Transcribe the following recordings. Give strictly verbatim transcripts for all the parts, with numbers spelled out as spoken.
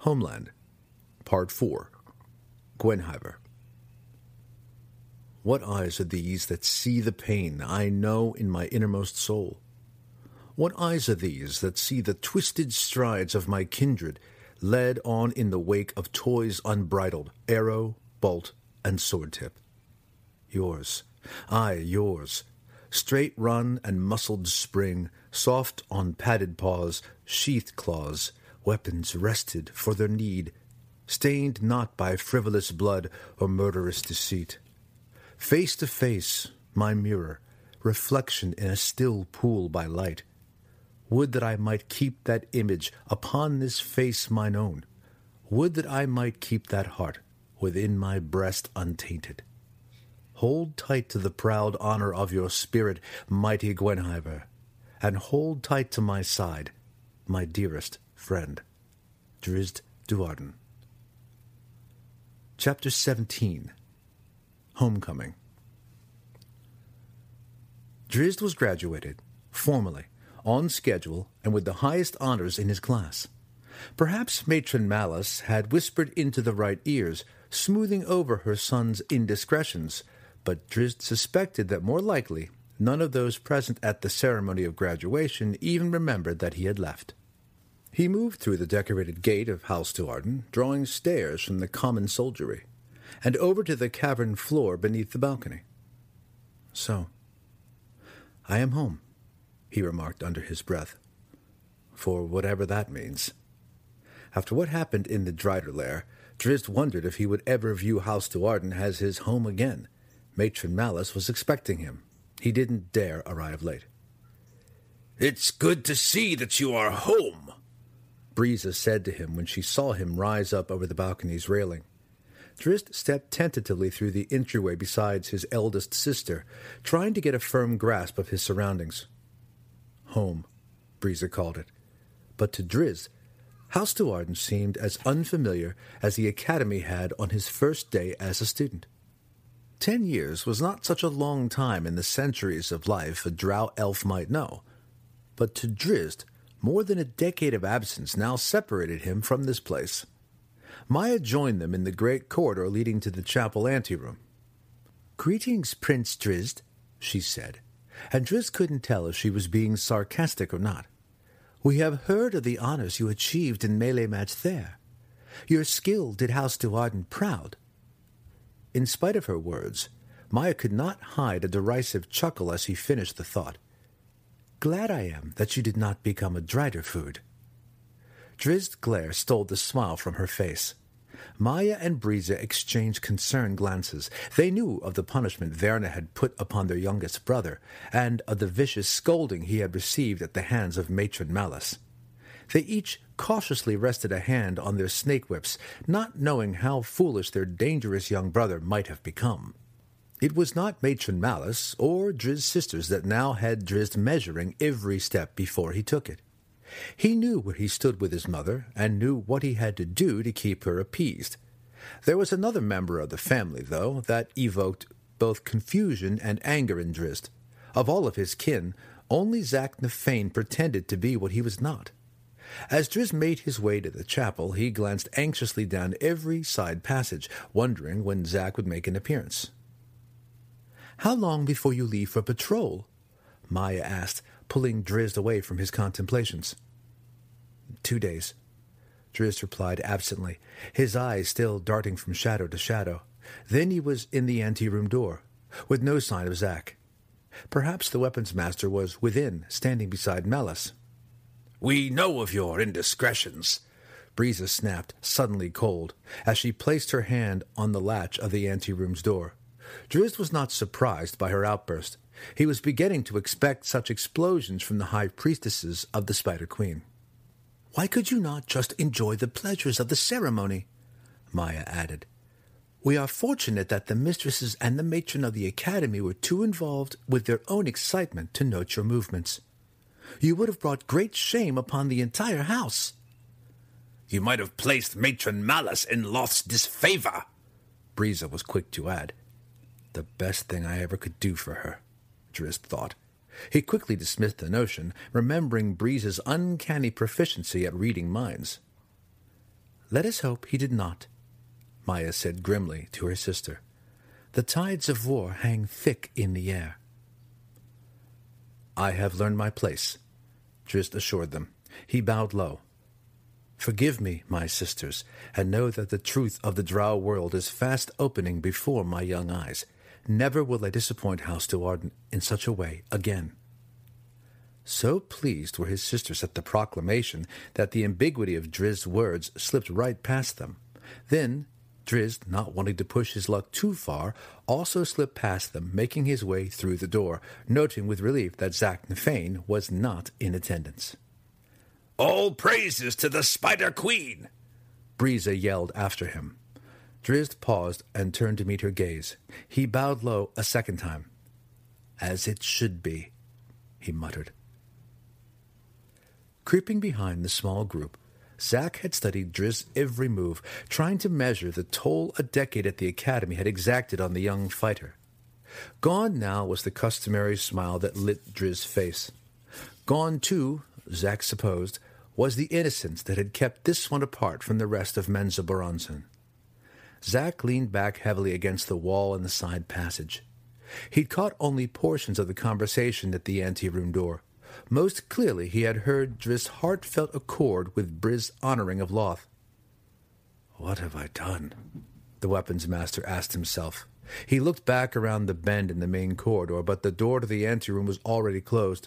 Homeland, Part four, Gwenhwyvar. What eyes are these that see the pain I know in my innermost soul? What eyes are these that see the twisted strides of my kindred led on in the wake of toys unbridled, arrow, bolt, and sword-tip? Yours, aye, yours, straight run and muscled spring, soft on padded paws, sheathed claws, weapons rested for their need, stained not by frivolous blood or murderous deceit. Face to face, my mirror, reflection in a still pool by light. Would that I might keep that image upon this face mine own. Would that I might keep that heart within my breast untainted. Hold tight to the proud honor of your spirit, mighty Gwenhwyvar, and hold tight to my side, my dearest friend. Drizzt Do'Urden. Chapter seventeen. Homecoming. Drizzt was graduated, formally, on schedule, and with the highest honors in his class. Perhaps Matron Malice had whispered into the right ears, smoothing over her son's indiscretions, but Drizzt suspected that more likely none of those present at the ceremony of graduation even remembered that he had left. He moved through the decorated gate of House Do'Urden, drawing stares from the common soldiery, and over to the cavern floor beneath the balcony. So, I am home, he remarked under his breath, for whatever that means. After what happened in the Drider lair, Drizzt wondered if he would ever view House Do'Urden as his home again. Matron Malice was expecting him. He didn't dare arrive late. "It's good to see that you are home," Briza said to him when she saw him rise up over the balcony's railing. Drizzt stepped tentatively through the entryway beside his eldest sister, trying to get a firm grasp of his surroundings. Home, Briza called it. But to Drizzt, House Do'Urden seemed as unfamiliar as the academy had on his first day as a student. Ten years was not such a long time in the centuries of life a drow elf might know, but to Drizzt, more than a decade of absence now separated him from this place. Maya joined them in the great corridor leading to the chapel anteroom. "Greetings, Prince Drizzt," she said, and Drizzt couldn't tell if she was being sarcastic or not. "We have heard of the honors you achieved in melee match there. Your skill did House Do'Urden proud." In spite of her words, Maya could not hide a derisive chuckle as he finished the thought. "Glad I am that you did not become a Drider food." Drizzt's glare stole the smile from her face. Maya and Briza exchanged concerned glances. They knew of the punishment Verna had put upon their youngest brother, and of the vicious scolding he had received at the hands of Matron Malice. They each cautiously rested a hand on their snake whips, not knowing how foolish their dangerous young brother might have become. It was not Matron Malice or Drizzt's sisters that now had Drizzt measuring every step before he took it. He knew where he stood with his mother, and knew what he had to do to keep her appeased. There was another member of the family, though, that evoked both confusion and anger in Drizzt. Of all of his kin, only Zack Nefane pretended to be what he was not. As Drizzt made his way to the chapel, he glanced anxiously down every side passage, wondering when Zack would make an appearance. "How long before you leave for patrol?" Maya asked, pulling Drizzt away from his contemplations. Two days," Drizzt replied absently, his eyes still darting from shadow to shadow. Then he was in the anteroom door, with no sign of Zack. Perhaps the weapons master was within, standing beside Malice. "We know of your indiscretions," Briza snapped, suddenly cold, as she placed her hand on the latch of the anteroom's door. Drizzt was not surprised by her outburst. He was beginning to expect such explosions from the high priestesses of the Spider Queen. "Why could you not just enjoy the pleasures of the ceremony?" Maya added. "We are fortunate that the mistresses and the matron of the academy were too involved with their own excitement to note your movements. You would have brought great shame upon the entire house." "You might have placed Matron Malice in Loth's disfavor," Briza was quick to add. The best thing I ever could do for her, Drizzt thought. He quickly dismissed the notion, remembering Briza's uncanny proficiency at reading minds. Let us hope he did not, Maya said grimly to her sister. The tides of war hang thick in the air. I have learned my place, Drizzt assured them. He bowed low. Forgive me, my sisters, and know that the truth of the drow world is fast opening before my young eyes. Never will I disappoint House Duardin in such a way again. So pleased were his sisters at the proclamation that the ambiguity of Drizzt's words slipped right past them. Then Drizzt, not wanting to push his luck too far, also slipped past them, making his way through the door, noting with relief that Zack Nafane was not in attendance. All praises to the Spider Queen! Briza yelled after him. Drizzt paused and turned to meet her gaze. He bowed low a second time. As it should be, he muttered. Creeping behind the small group, Zack had studied Drizzt's every move, trying to measure the toll a decade at the academy had exacted on the young fighter. Gone now was the customary smile that lit Drizzt's face. Gone, too, Zack supposed, was the innocence that had kept this one apart from the rest of Menzoberranzan. Zack leaned back heavily against the wall in the side passage. He'd caught only portions of the conversation at the anteroom door. Most clearly he had heard Drizzt's heartfelt accord with Briz's honoring of Loth. What have I done? The weapons master asked himself. He looked back around the bend in the main corridor, but the door to the anteroom was already closed.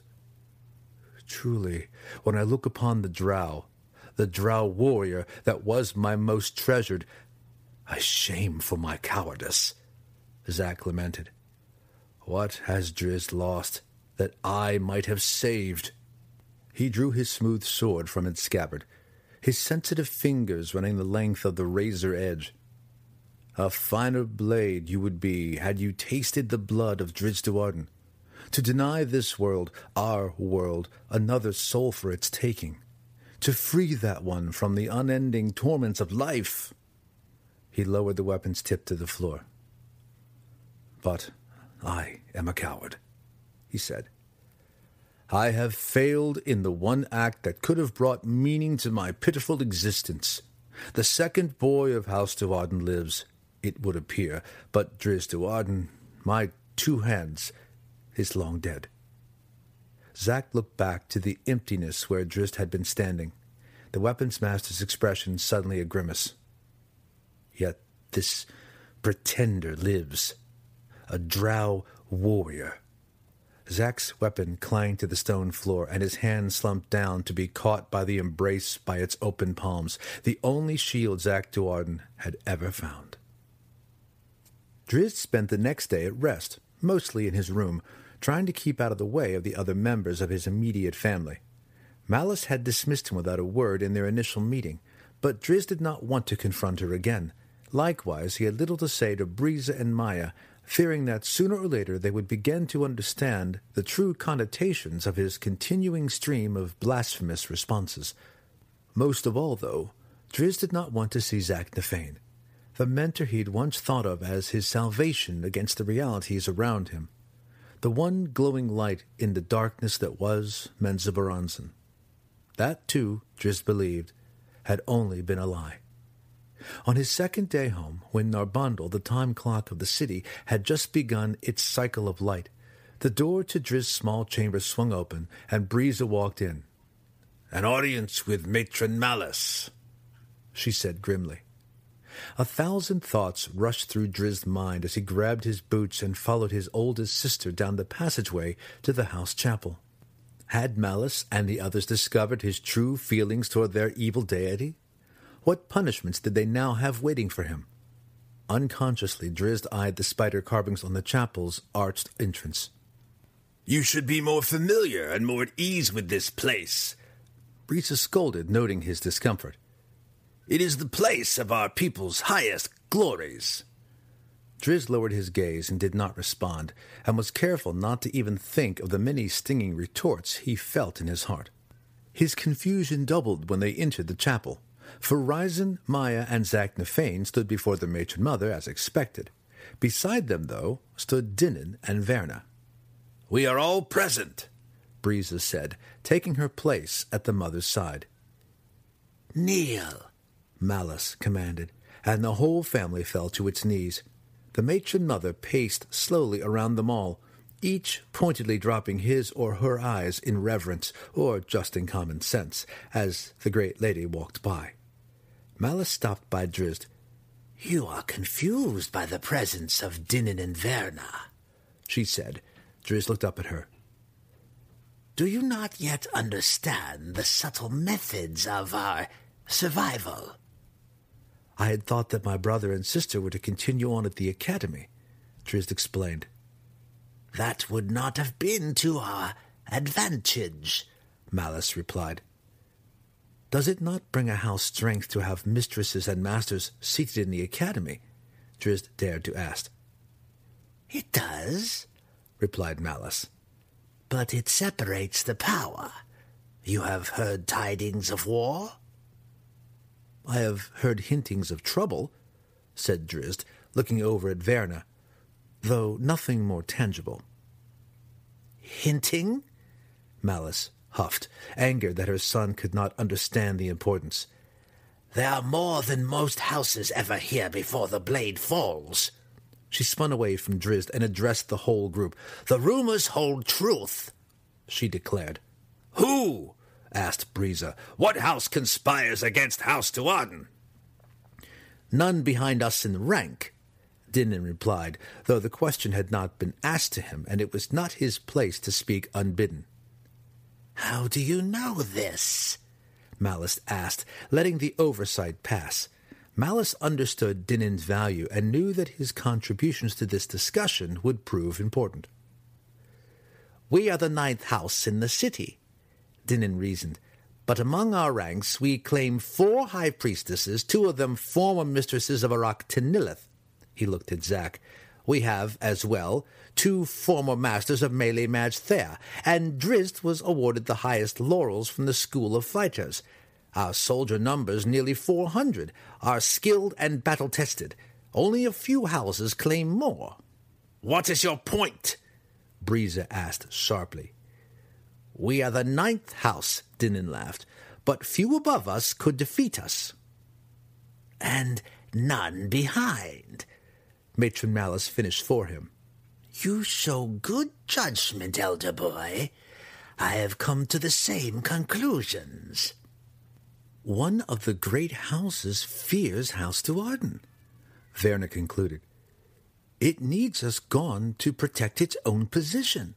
Truly, when I look upon the drow, the drow warrior that was my most treasured, I shame for my cowardice, Zack lamented. What has Drizzt lost that I might have saved? He drew his smooth sword from its scabbard, his sensitive fingers running the length of the razor edge. A finer blade you would be had you tasted the blood of Drizzt Do'Urden. To deny this world, our world, another soul for its taking. To free that one from the unending torments of life. He lowered the weapon's tip to the floor. But I am a coward, he said. I have failed in the one act that could have brought meaning to my pitiful existence. The second boy of House Duardin lives, it would appear, but Drizzt Do'Urden, my two hands, is long dead. Zack looked back to the emptiness where Drizzt had been standing, the weapons master's expression suddenly a grimace. Yet this pretender lives, a drow warrior. Zack's weapon clanged to the stone floor, and his hand slumped down to be caught by the embrace by its open palms, the only shield Zack Duardin had ever found. Drizzt spent the next day at rest, mostly in his room, trying to keep out of the way of the other members of his immediate family. Malice had dismissed him without a word in their initial meeting, but Drizzt did not want to confront her again. Likewise, he had little to say to Briza and Maya, fearing that sooner or later they would begin to understand the true connotations of his continuing stream of blasphemous responses. Most of all, though, Drizzt did not want to see Zack Nafane, the mentor he'd once thought of as his salvation against the realities around him, the one glowing light in the darkness that was Menzoberranzan. That, too, Drizzt believed, had only been a lie. On his second day home, when Narbondel, the time clock of the city, had just begun its cycle of light, the door to Drizzt's small chamber swung open, and Briza walked in. "An audience with Matron Malice," she said grimly. A thousand thoughts rushed through Drizzt's mind as he grabbed his boots and followed his oldest sister down the passageway to the house chapel. Had Malice and the others discovered his true feelings toward their evil deity? What punishments did they now have waiting for him? Unconsciously, Drizzt eyed the spider carvings on the chapel's arched entrance. "You should be more familiar and more at ease with this place," Briza scolded, noting his discomfort. "It is the place of our people's highest glories." Drizzt lowered his gaze and did not respond, and was careful not to even think of the many stinging retorts he felt in his heart. His confusion doubled when they entered the chapel, for Rysn, Maya, and Zack Nafane stood before the matron mother as expected. Beside them, though, stood Dinin and Verna. "We are all present," Briza said, taking her place at the mother's side. "Kneel," Malice commanded, and the whole family fell to its knees. The matron mother paced slowly around them all, each pointedly dropping his or her eyes in reverence, or just in common sense, as the great lady walked by. Malice stopped by Drizzt. "You are confused by the presence of Dinin and Verna," she said. Drizzt looked up at her. "Do you not yet understand the subtle methods of our survival?" "I had thought that my brother and sister were to continue on at the academy," Drizzt explained. "That would not have been to our advantage," Malice replied. "Does it not bring a house strength to have mistresses and masters seated in the academy?" Drizzt dared to ask. "It does," replied Malice. "But it separates the power. You have heard tidings of war?" "I have heard hintings of trouble," said Drizzt, looking over at Verna, "though nothing more tangible." "Hinting?" Malice huffed, angered that her son could not understand the importance. "There are more than most houses ever hear before the blade falls." She spun away from Drizzt and addressed the whole group. "The rumors hold truth," she declared. "Who?" asked Briza. "What house conspires against House Duarden?" "None behind us in rank," Dinin replied, though the question had not been asked to him, and it was not his place to speak unbidden. "How do you know this?" Malice asked, letting the oversight pass. Malice understood Dinin's value and knew that his contributions to this discussion would prove important. "We are the ninth house in the city," Dinin reasoned, "but among our ranks we claim four high priestesses, two of them former mistresses of Arach Tanilith." He looked at Zack. "We have, as well, two former masters of melee mage Thea, and Drizzt was awarded the highest laurels from the School of Fighters. Our soldier numbers nearly four hundred, are skilled and battle-tested. Only a few houses claim more." "What is your point?" Briza asked sharply. "We are the ninth house," Dinin laughed, "but few above us could defeat us." "And none behind," Matron Malice finished for him. "You show good judgment, elder boy. I have come to the same conclusions." "One of the great houses fears House Duarden," Verna concluded. "It needs us gone to protect its own position."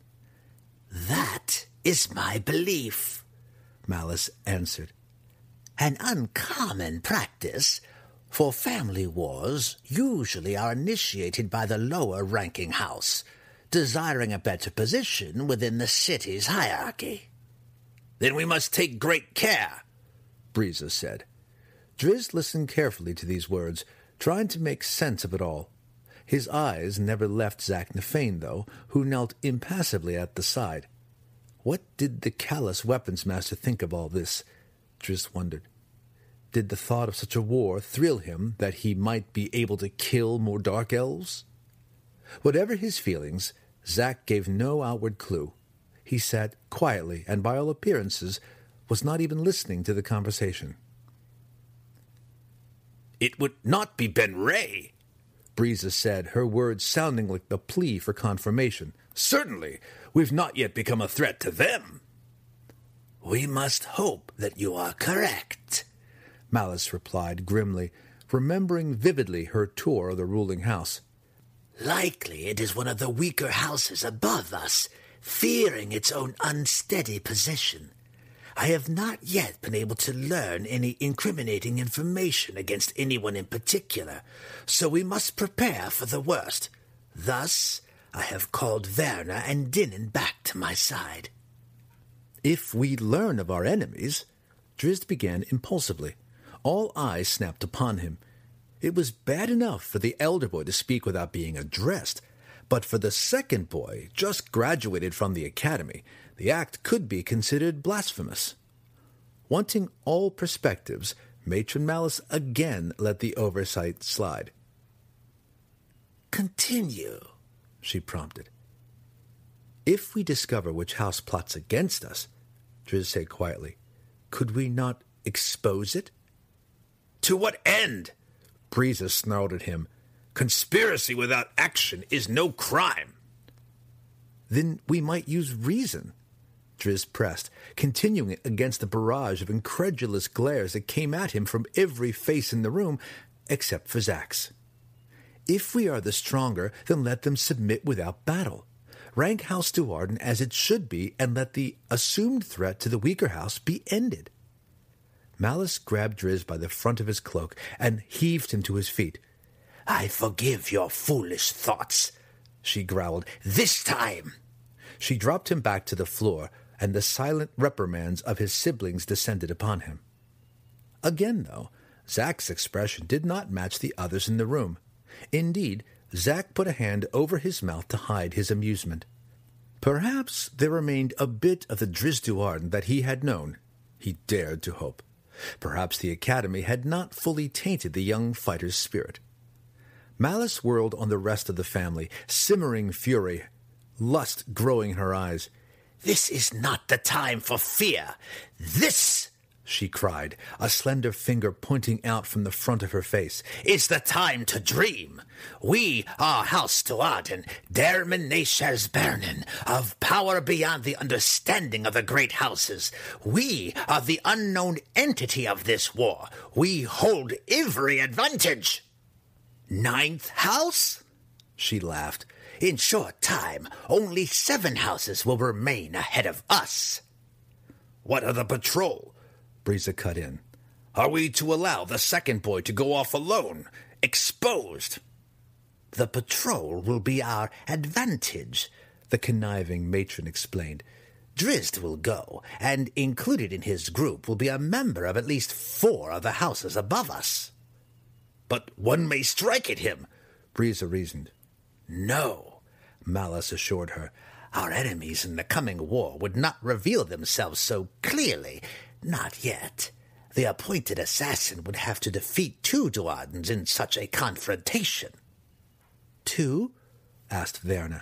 "That is my belief," Malice answered. "An uncommon practice, for family wars usually are initiated by the lower-ranking house, desiring a better position within the city's hierarchy." "Then we must take great care," Briza said. Drizzt listened carefully to these words, trying to make sense of it all. His eyes never left Zack Nafane, though, who knelt impassively at the side. What did the callous weapons master think of all this? Drizzt wondered. Did the thought of such a war thrill him that he might be able to kill more dark elves? Whatever his feelings, Zack gave no outward clue. He sat quietly and, by all appearances, was not even listening to the conversation. "It would not be Ben Ray," Briza said, her words sounding like the plea for confirmation. "Certainly, we've not yet become a threat to them." "We must hope that you are correct," Malice replied grimly, remembering vividly her tour of the ruling house. "Likely it is one of the weaker houses above us, fearing its own unsteady position. I have not yet been able to learn any incriminating information against anyone in particular, so we must prepare for the worst. Thus, I have called Verna and Dinin back to my side." "If we learn of our enemies," Drizzt began impulsively. All eyes snapped upon him. It was bad enough for the elder boy to speak without being addressed, but for the second boy, just graduated from the academy, the act could be considered blasphemous. Wanting all perspectives, Matron Malice again let the oversight slide. "Continue," she prompted. "If we discover which house plots against us," Drizzt said quietly, "could we not expose it?" To what end? Briza snarled at him. Conspiracy without action is no crime. Then we might use reason, Drizzt pressed, continuing against the barrage of incredulous glares that came at him from every face in the room, except for Zack's. If we are the stronger, then let them submit without battle. Rank House Duarden as it should be, and let the assumed threat to the weaker house be ended. Malice grabbed Drizzt by the front of his cloak and heaved him to his feet. I forgive your foolish thoughts, she growled. This time! She dropped him back to the floor, and the silent reprimands of his siblings descended upon him. Again, though, Zack's expression did not match the others in the room. Indeed, Zack put a hand over his mouth to hide his amusement. Perhaps there remained a bit of the Drizzt Do'Urden that he had known. He dared to hope. Perhaps the Academy had not fully tainted the young fighter's spirit. Malice whirled on the rest of the family, simmering fury, lust growing in her eyes. This is not the time for fear. This, she cried, a slender finger pointing out from the front of her face, is the time to dream. We are House Do'Urden, der Menasher's Bernin, of power beyond the understanding of the great houses. We are the unknown entity of this war. We hold every advantage. Ninth house? She laughed. In short time, only seven houses will remain ahead of us. What of the patrol? Briza cut in. Are we to allow the second boy to go off alone, exposed? The patrol will be our advantage, the conniving matron explained. Drizzt will go, and included in his group will be a member of at least four of the houses above us. But one may strike at him, Briza reasoned. No, Malice assured her. Our enemies in the coming war would not reveal themselves so clearly. Not yet. The appointed assassin would have to defeat two Do'Urdens in such a confrontation. Two? asked Verna.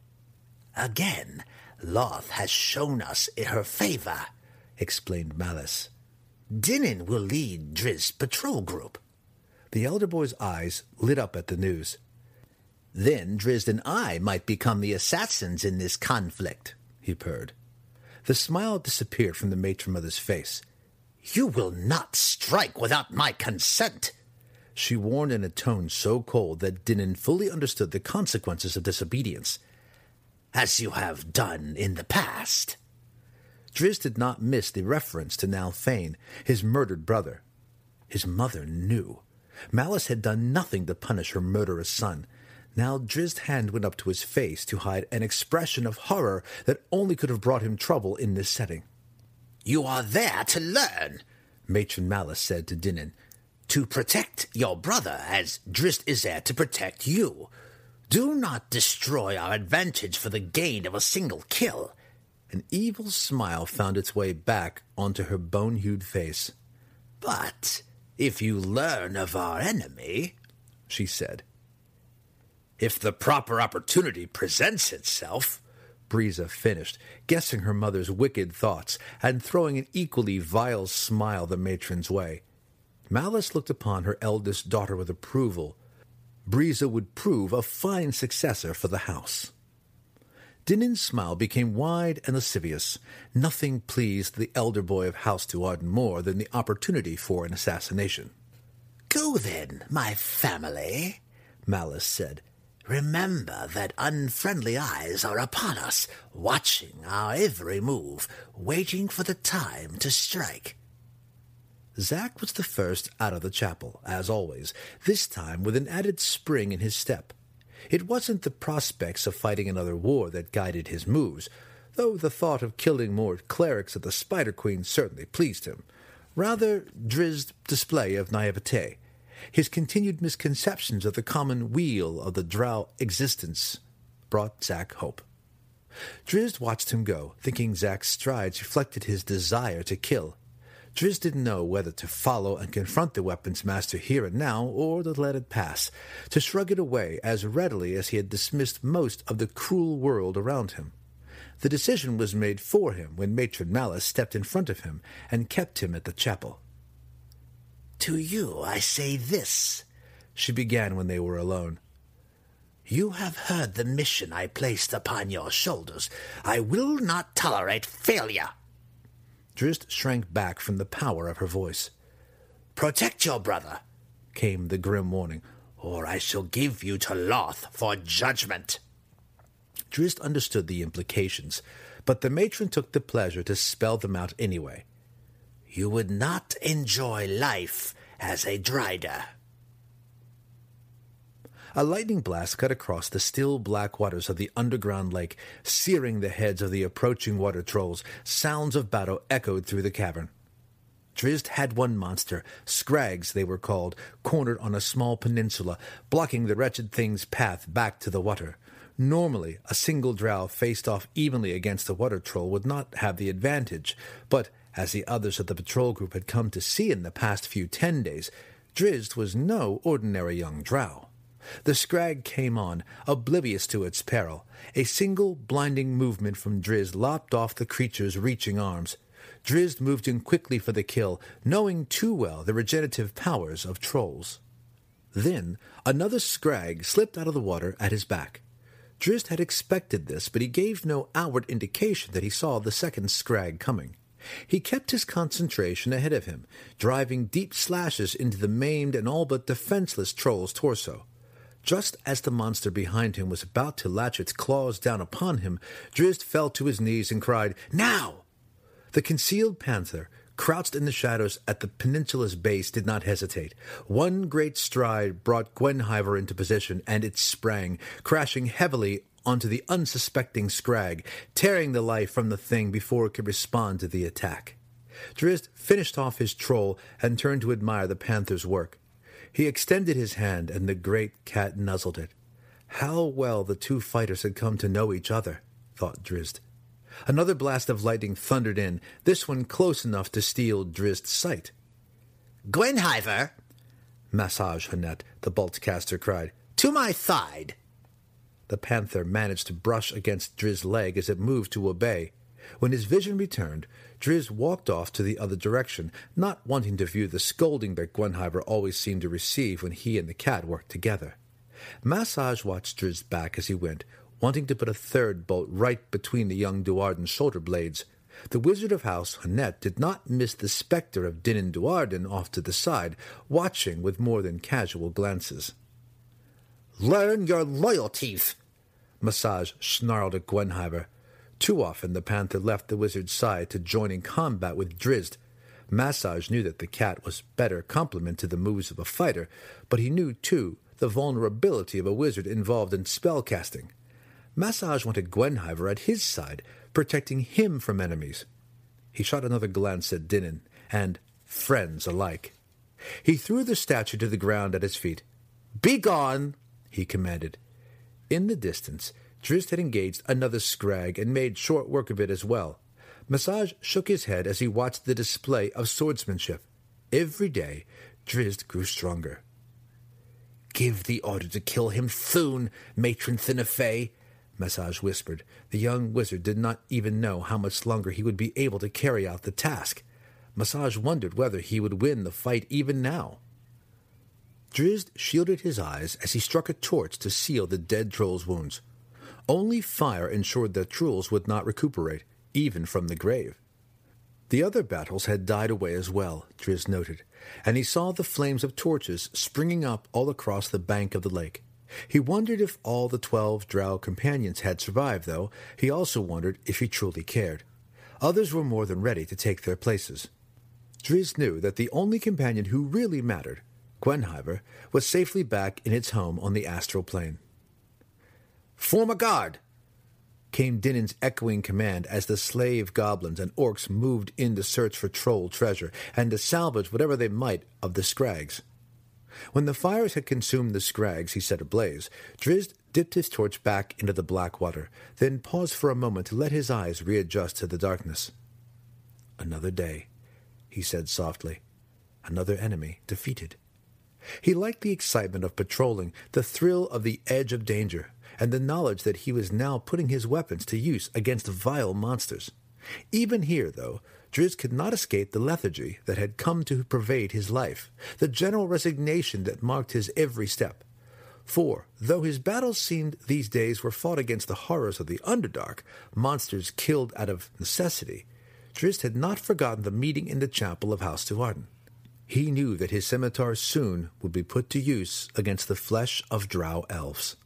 Again, Loth has shown us her favor, explained Malice. Dinin will lead Drizzt's patrol group. The elder boy's eyes lit up at the news. Then Drizzt and I might become the assassins in this conflict, he purred. The smile disappeared from the matron mother's face. You will not strike without my consent, she warned in a tone so cold that Dinin fully understood the consequences of disobedience. As you have done in the past. Drizzt did not miss the reference to Nalfane, his murdered brother. His mother knew. Malice had done nothing to punish her murderous son. Now Drizzt's hand went up to his face to hide an expression of horror that only could have brought him trouble in this setting. You are there to learn, Matron Malice said to Dinin. To protect your brother, as Drizzt is there to protect you. Do not destroy our advantage for the gain of a single kill. An evil smile found its way back onto her bone-hued face. But if you learn of our enemy, she said. If the proper opportunity presents itself, Briza finished, guessing her mother's wicked thoughts and throwing an equally vile smile the matron's way. Malice looked upon her eldest daughter with approval. Briza would prove a fine successor for the house. Dinin's smile became wide and lascivious. Nothing pleased the elder boy of House Do'Urden more than the opportunity for an assassination. Go then, my family, Malice said. Remember that unfriendly eyes are upon us, watching our every move, waiting for the time to strike. Zack was the first out of the chapel, as always, this time with an added spring in his step. It wasn't the prospects of fighting another war that guided his moves, though the thought of killing more clerics of the Spider Queen certainly pleased him. Rather, Drizzt's display of naivete, his continued misconceptions of the common wheel of the drow existence, brought Zack hope. Drizzt watched him go, thinking Zack's strides reflected his desire to kill. Drizzt didn't know whether to follow and confront the weapons master here and now, or to let it pass, to shrug it away as readily as he had dismissed most of the cruel world around him. The decision was made for him when Matron Malice stepped in front of him and kept him at the chapel. To you I say this, she began when they were alone. You have heard the mission I placed upon your shoulders. I will not tolerate failure. Drizzt shrank back from the power of her voice. Protect your brother, came the grim warning, or I shall give you to Loth for judgment. Drizzt understood the implications, but the matron took the pleasure to spell them out anyway. You would not enjoy life as a Dryder. A lightning blast cut across the still black waters of the underground lake, searing the heads of the approaching water trolls. Sounds of battle echoed through the cavern. Drizzt had one monster, Scrags they were called, cornered on a small peninsula, blocking the wretched thing's path back to the water. Normally, a single drow faced off evenly against a water troll would not have the advantage, but as the others of the patrol group had come to see in the past few ten days, Drizzt was no ordinary young drow. The Scrag came on, oblivious to its peril. A single blinding movement from Drizzt lopped off the creature's reaching arms. Drizzt moved in quickly for the kill, knowing too well the regenerative powers of trolls. Then another Scrag slipped out of the water at his back. Drizzt had expected this, but he gave no outward indication that he saw the second Scrag coming. He kept his concentration ahead of him, driving deep slashes into the maimed and all but defenseless troll's torso. Just as the monster behind him was about to latch its claws down upon him, Drizzt fell to his knees and cried, "Now!" The concealed panther, crouched in the shadows at the peninsula's base, did not hesitate. One great stride brought Gwenhwyvar into position, and it sprang, crashing heavily onto the unsuspecting Scrag, tearing the life from the thing before it could respond to the attack. Drizzt finished off his troll and turned to admire the panther's work. He extended his hand, and the great cat nuzzled it. How well the two fighters had come to know each other, thought Drizzt. Another blast of lightning thundered in, this one close enough to steal Drizzt's sight. Gwenhwyvar, Massage Hanet, the boltcaster, cried. To my thigh. The panther managed to brush against Drizzt's leg as it moved to obey. When his vision returned, Drizzt walked off to the other direction, not wanting to view the scolding that Gwenhwyvar always seemed to receive when he and the cat worked together. Massage watched Drizzt back as he went, wanting to put a third bolt right between the young Duarden's shoulder blades. The wizard of House Hanet did not miss the spectre of Dinin Duarden off to the side, watching with more than casual glances. Learn your loyalties, Massage snarled at Gwenhwyvar. Too often the panther left the wizard's side to join in combat with Drizzt. Massage knew that the cat was better complement to the moves of a fighter, but he knew, too, the vulnerability of a wizard involved in spellcasting. Massage wanted Gwenhwyvar at his side, protecting him from enemies. He shot another glance at Dinin, and friends alike. He threw the statue to the ground at his feet. "Be gone!" he commanded. In the distance, Drizzt had engaged another Scrag and made short work of it as well. Massage shook his head as he watched the display of swordsmanship. Every day, Drizzt grew stronger. "Give the order to kill him soon, Matron Thinefay," Massage whispered. The young wizard did not even know how much longer he would be able to carry out the task. Massage wondered whether he would win the fight even now. Drizzt shielded his eyes as he struck a torch to seal the dead troll's wounds. Only fire ensured that trolls would not recuperate, even from the grave. The other battles had died away as well, Drizzt noted, and he saw the flames of torches springing up all across the bank of the lake. He wondered if all the twelve drow companions had survived, though he also wondered if he truly cared. Others were more than ready to take their places. Drizzt knew that the only companion who really mattered, Gwenhwyvar, was safely back in its home on the astral plane. "Form a guard!" came Dinin's echoing command as the slave goblins and orcs moved in to search for troll treasure and to salvage whatever they might of the Scrags. When the fires had consumed the Scrags he set ablaze, Drizzt dipped his torch back into the black water, then paused for a moment to let his eyes readjust to the darkness. "Another day," he said softly. "Another enemy defeated." He liked the excitement of patrolling, the thrill of the edge of danger, and the knowledge that he was now putting his weapons to use against vile monsters. Even here, though, Drizzt could not escape the lethargy that had come to pervade his life, the general resignation that marked his every step. For, though his battles seemed these days were fought against the horrors of the Underdark, monsters killed out of necessity, Drizzt had not forgotten the meeting in the chapel of House Tuatha. He knew that his scimitar soon would be put to use against the flesh of drow elves.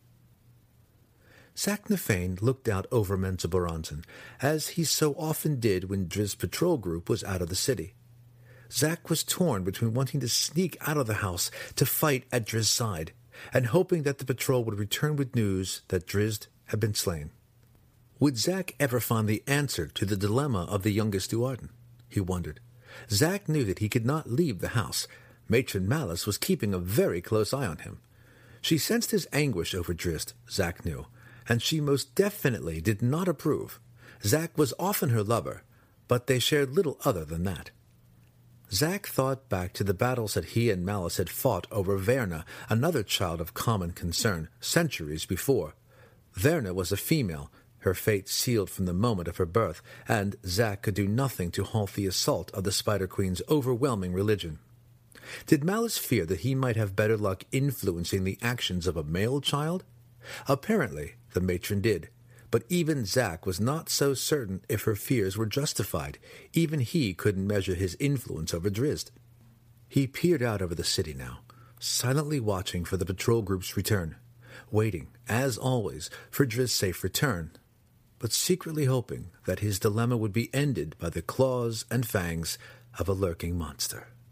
Zaknafein looked out over Menzoberranzan, as he so often did when Drizzt's patrol group was out of the city. Zack was torn between wanting to sneak out of the house to fight at Drizzt's side, and hoping that the patrol would return with news that Drizzt had been slain. Would Zack ever find the answer to the dilemma of the youngest Duarden? He wondered. Zack knew that he could not leave the house. Matron Malice was keeping a very close eye on him. She sensed his anguish over Drizzt, Zack knew, and she most definitely did not approve. Zack was often her lover, but they shared little other than that. Zack thought back to the battles that he and Malice had fought over Verna, another child of common concern, centuries before. Verna was a female, her fate sealed from the moment of her birth, and Zack could do nothing to halt the assault of the Spider Queen's overwhelming religion. Did Malice fear that he might have better luck influencing the actions of a male child? Apparently, the matron did, but even Zack was not so certain if her fears were justified. Even he couldn't measure his influence over Drizzt. He peered out over the city now, silently watching for the patrol group's return, waiting, as always, for Drizzt's safe return, but secretly hoping that his dilemma would be ended by the claws and fangs of a lurking monster.